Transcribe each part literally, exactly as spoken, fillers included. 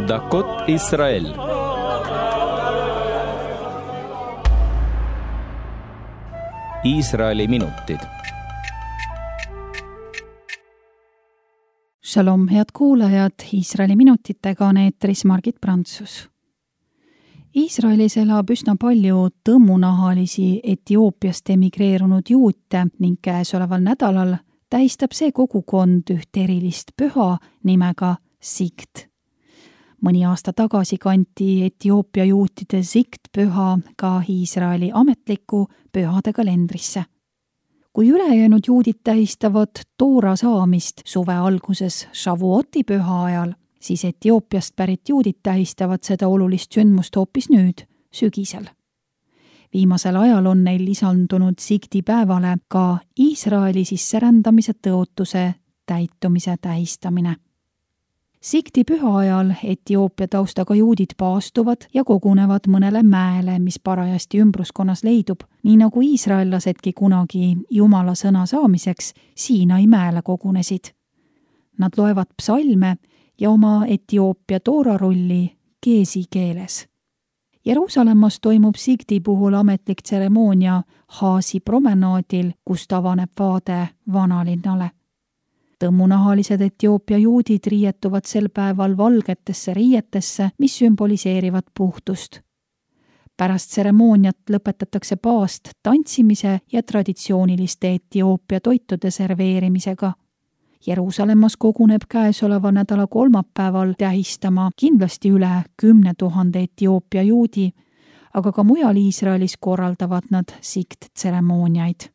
דקות ישראל. Iisraeli minutid. Shalom, head kuulajad, Iisraeli minutitega on eetris Margit Prantsus. Iisraelis elab üsna palju tõmmunahalisi Etioopiast emigreerunud juute ning käesoleval nädalal tähistab see kogukond üht erilist püha nimega Sikt. Mõni aasta tagasi kanti Etioopia juutide Sikt püha ka Iisraeli ametliku pühade kalendrisse. Kui ülejäänud juudid tähistavad Toora saamist suve alguses Shavuoti püha ajal, siis Etioopiast pärit juudid tähistavad seda olulist sündmust hoopis nüüd, sügisel. Viimasel ajal on neil lisandunud Sikti päevale ka Iisraeli sisserändamise tõotuse täitumise tähistamine. Sikti püha ajal Etioopia taustaga juudid paastuvad ja kogunevad mõnele mäele, mis parajasti ümbruskonnas leidub, nii nagu iisraellasedki kunagi Jumala sõna saamiseks Siinai mäele kogunesid. Nad loevad psalme ja oma Etioopia toorarulli keesi keeles. Jeruusalemmas toimub Sikti puhul ametlik tseremoonia Haasi promenaadil, kust avaneb vaade vanalinnale. Tõmmunahalised Etioopia juudid riietuvad sel päeval valgetesse riietesse, mis sümboliseerivad puhtust. Pärast tseremooniat lõpetatakse paast tantsimise ja traditsiooniliste Etioopia toitude serveerimisega. Jeruusalemmas koguneb käesoleva nädala kolmapäeval tähistama kindlasti üle kümne tuhande Etioopia juudi, aga ka mujal Iisraelis korraldavad nad Sikt-tseremooniaid.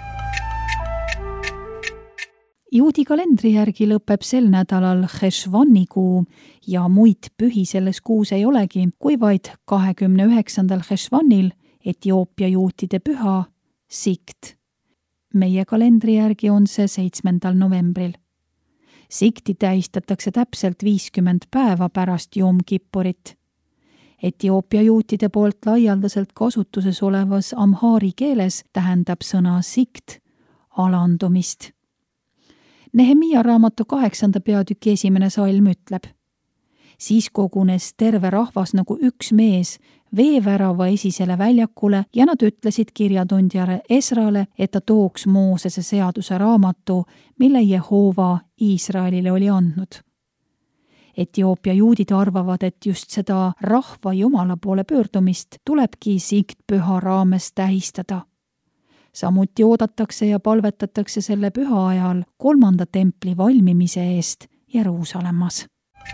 Juudi kalendri järgi lõpeb sel nädalal Cheshvani kuu ja muid pühi selles kuus ei olegi, kui vaid kahekümne üheksandal Cheshvanil Etioopia juutide püha Sikt. Meie kalendri järgi on see seitsmendal novembril. Sikti tähistatakse täpselt viiskümmend päeva pärast Jom Kippurit. Etioopia juutide poolt laialdaselt kasutuses olevas amhaari keeles tähendab sõna Sikt alandumist. Nehemia raamatu kaheksanda peatüki esimene salm ütleb: Siis kogunes terve rahvas nagu üks mees veevärava esisele väljakule ja nad ütlesid kirjatundjale Esrale, et ta tooks Moosese seaduse raamatu, mille Jehova Iisraelile oli andnud. Etioopia juudid arvavad, et just seda rahva Jumala poole pöördumist tulebki Sikt püha raames tähistada. Samuti oodatakse ja palvetatakse selle püha ajal kolmanda templi valmimise eest Jeruusalemmas.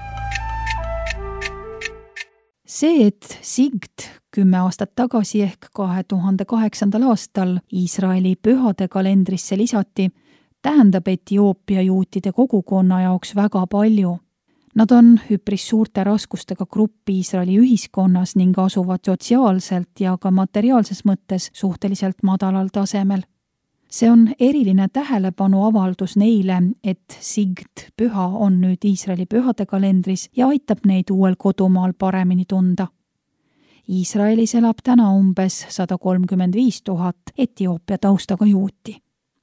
See, et Sikt kümme aastat tagasi ehk kahe tuhande kaheksandal aastal Iisraeli pühade kalendrisse lisati, tähendab Etioopia juutide kogukonna jaoks väga palju. Nad on üpris suurte raskustega grupp Iisraeli ühiskonnas ning asuvad sotsiaalselt ja ka materiaalses mõttes suhteliselt madalal tasemel. See on eriline tähelepanu avaldus neile, et Sikt püha on nüüd Iisraeli pühade kalendris ja aitab neid uuel kodumaal paremini tunda. Iisraelis elab täna umbes sada kolmkümmend viis tuhat Etioopia taustaga juuti.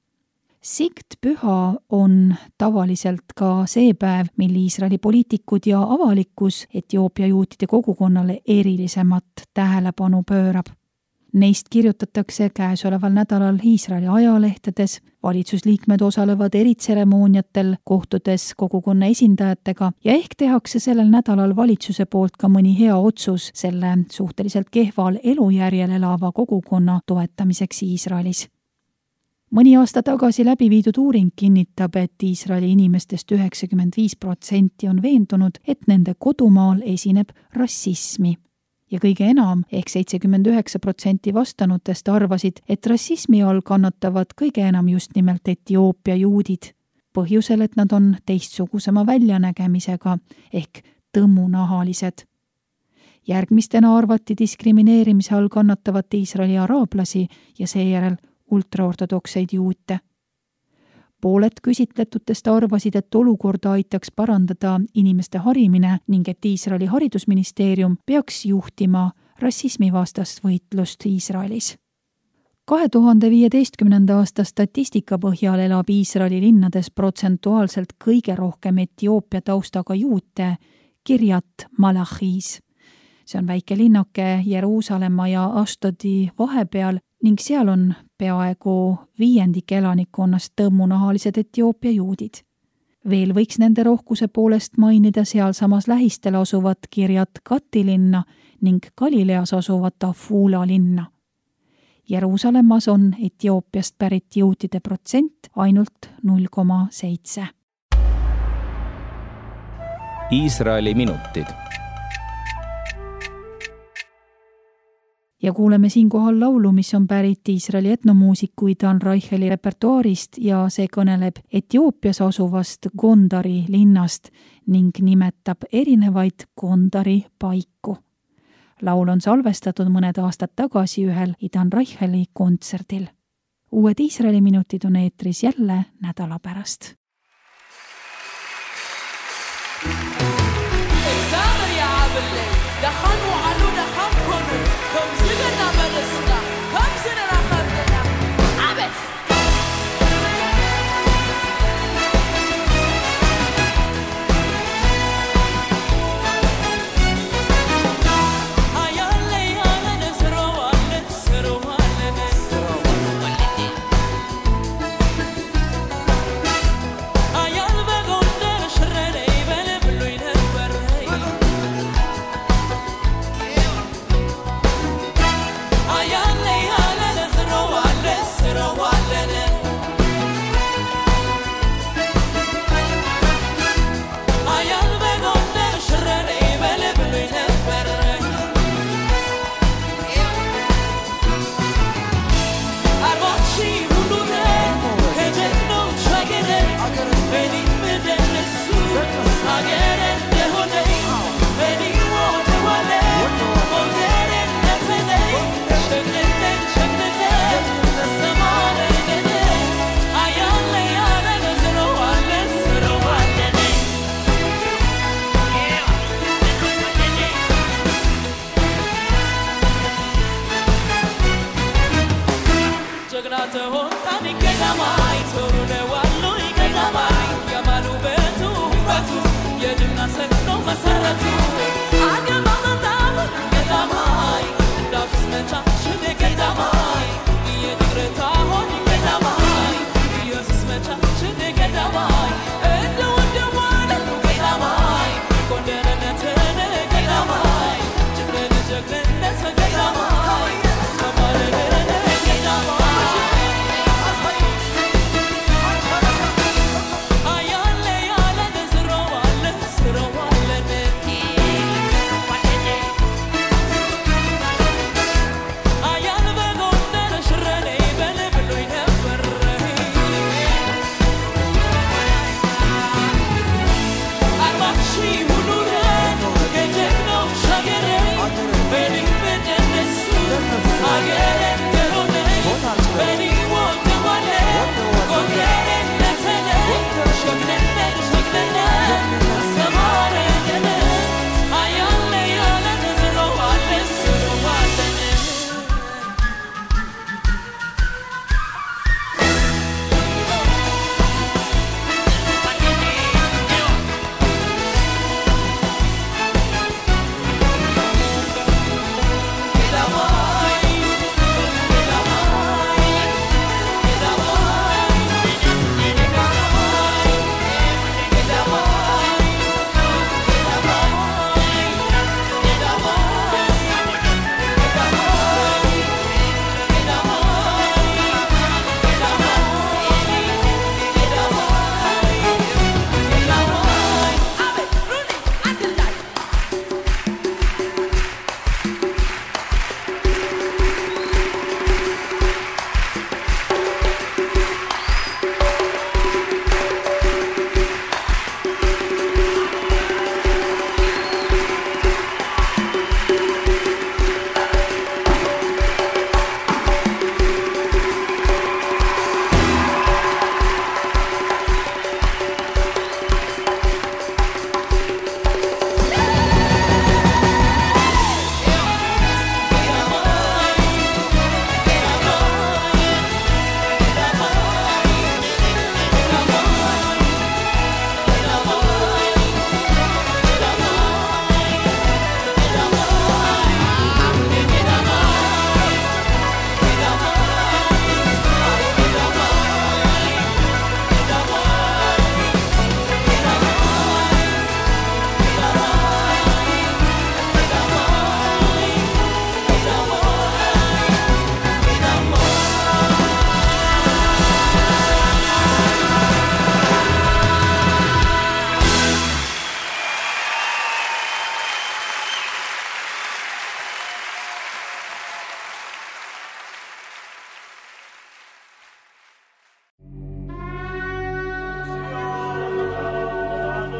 Sikt püha on tavaliselt ka see päev, mil Iisraeli poliitikud ja avalikkus Etioopia juutide kogukonnale erilisemat tähelepanu pöörab. Neist kirjutatakse käesoleval nädalal Iisraeli ajalehtedes, valitsusliikmed osalevad eritseremooniatel, kohtudes kogukonna esindajatega ja ehk tehakse sellel nädalal valitsuse poolt ka mõni hea otsus selle suhteliselt kehval elujärjel elava kogukonna toetamiseks Iisraelis. Mõni aasta tagasi läbi viidud uuring kinnitab, et Iisraeli inimestest üheksakümmend viis protsenti on veendunud, et nende kodumaal esineb rassismi. Ja kõige enam ehk seitsekümmend üheksa protsenti vastanutest arvasid, et rassismi all kannatavad kõige enam just nimelt Etioopia juudid, põhjusel, et nad on teistsugusema väljanägemisega ehk tõmmunahalised. Järgmistena arvati diskrimineerimise all kannatavat Iisraeli araablasi ja seejärel ultraortodokseid juute. Pooled küsitletutest arvasid, et olukorda aitaks parandada inimeste harimine ning et Iisraeli haridusministeerium peaks juhtima rassismivastast võitlust Iisraelis. kahe tuhande viieteistkümnenda aasta statistika põhjal elab Iisraeli linnades protsentuaalselt kõige rohkem Etioopia taustaga juute, Kirjat Malachis. See on väike linnake Jeruusalemma ja Ashdodi vahepeal ning seal on peaaegu viiendik elanikkonnast tõmmunahalised Etioopia juudid. Veel võiks nende rohkuse poolest mainida sealsamas lähistel asuvat Kirjat Kati linna ning Galileas asuvat Afula linna. Jeruusalemmas on Etioopiast pärit juutide protsent ainult null koma seitse. Iisraeli minutid. Ja kuuleme siinkohal laulu, mis on pärit Iisraeli etnomuusiku Idan Reicheli repertuaarist ja see kõneleb Etioopias asuvast Gondari linnast ning nimetab erinevaid Gondari paiku. Laul on salvestatud mõned aastad tagasi ühel Idan Reicheli kontserdil. Uued Iisraeli minutid on eetris jälle nädala pärast.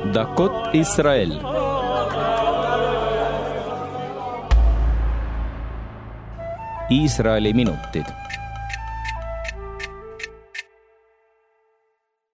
Dakot Israel. Iisraeli minutid